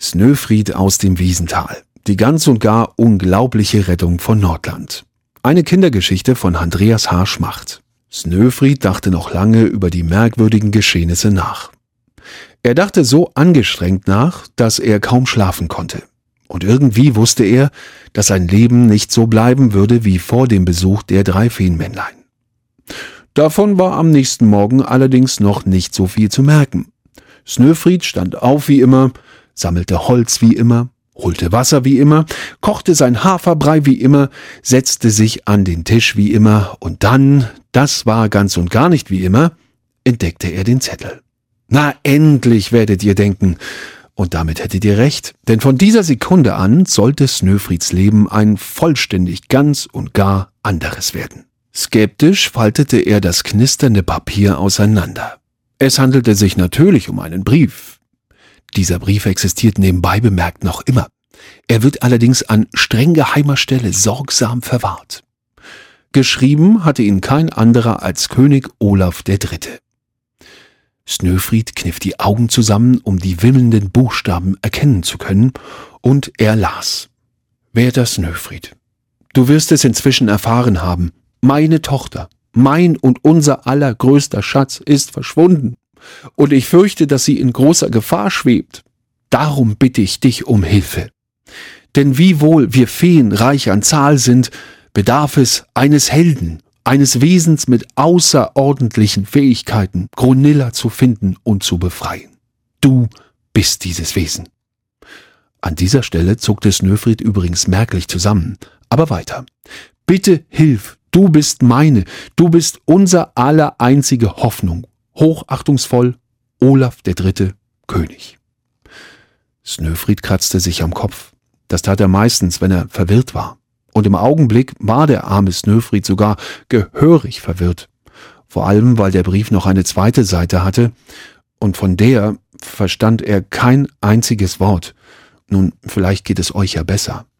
Snøfrid aus dem Wiesental. Die ganz und gar unglaubliche Rettung von Nordland. Eine Kindergeschichte von Andreas H. Schmacht. Snøfrid dachte noch lange über die merkwürdigen Geschehnisse nach. Er dachte so angestrengt nach, dass er kaum schlafen konnte. Und irgendwie wusste er, dass sein Leben nicht so bleiben würde wie vor dem Besuch der 3 Feenmännlein. Davon war am nächsten Morgen allerdings noch nicht so viel zu merken. Snøfrid stand auf wie immer, sammelte Holz wie immer, holte Wasser wie immer, kochte sein Haferbrei wie immer, setzte sich an den Tisch wie immer und dann, das war ganz und gar nicht wie immer, entdeckte er den Zettel. Na endlich, werdet ihr denken. Und damit hättet ihr recht, denn von dieser Sekunde an sollte Snøfrids Leben ein vollständig ganz und gar anderes werden. Skeptisch faltete er das knisternde Papier auseinander. Es handelte sich natürlich um einen Brief. Dieser Brief existiert nebenbei bemerkt noch immer. Er wird allerdings an streng geheimer Stelle sorgsam verwahrt. Geschrieben hatte ihn kein anderer als König Olaf III. Snøfrid kniff die Augen zusammen, um die wimmelnden Buchstaben erkennen zu können, und er las. Werter Snøfrid, du wirst es inzwischen erfahren haben. Meine Tochter, mein und unser aller größter Schatz ist verschwunden. Und ich fürchte, dass sie in großer Gefahr schwebt. Darum bitte ich dich um Hilfe. Denn wiewohl wir Feen reich an Zahl sind, bedarf es eines Helden, eines Wesens mit außerordentlichen Fähigkeiten, Gronilla zu finden und zu befreien. Du bist dieses Wesen. An dieser Stelle zuckte Snøfrid übrigens merklich zusammen, aber weiter. Bitte hilf, du bist meine, du bist unser aller einzige Hoffnung. Hochachtungsvoll, Olaf III., König. Snøfrid kratzte sich am Kopf. Das tat er meistens, wenn er verwirrt war. Und im Augenblick war der arme Snøfrid sogar gehörig verwirrt. Vor allem, weil der Brief noch eine zweite Seite hatte, und von der verstand er kein einziges Wort. Nun, vielleicht geht es euch ja besser.